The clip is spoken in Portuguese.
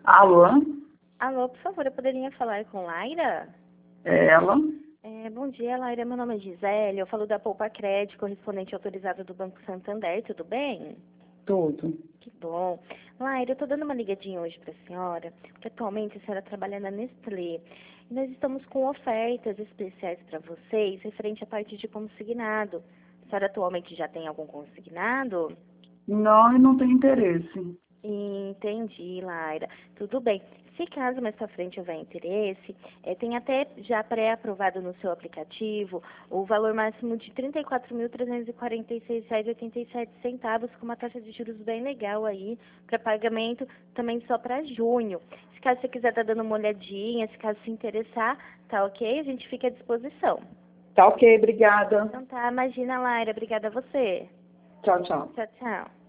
Alô? Alô, por favor, eu poderia falar com Laira? É ela? Bom dia, Laira. Meu nome é Gisele. Eu falo da Poupa Crédito, correspondente autorizado do Banco Santander. Tudo bem? Tudo. Que bom. Laira, eu estou dando uma ligadinha hoje para a senhora, porque atualmente a senhora trabalha na Nestlé. E nós estamos com ofertas especiais para vocês, referente à parte de consignado. A senhora atualmente já tem algum consignado? Não, eu não tenho interesse. Entendi, Laira. Tudo bem. Se caso mais pra frente houver interesse, tem até já pré-aprovado no seu aplicativo o valor máximo de R$ 34.346,87, com uma taxa de juros bem legal aí, para pagamento também só para junho. Se caso você quiser estar dando uma olhadinha, se caso se interessar, tá ok? A gente fica à disposição. Tá ok, obrigada. Então tá, imagina, Laira. Obrigada a você. Tchau, tchau. Tchau, tchau.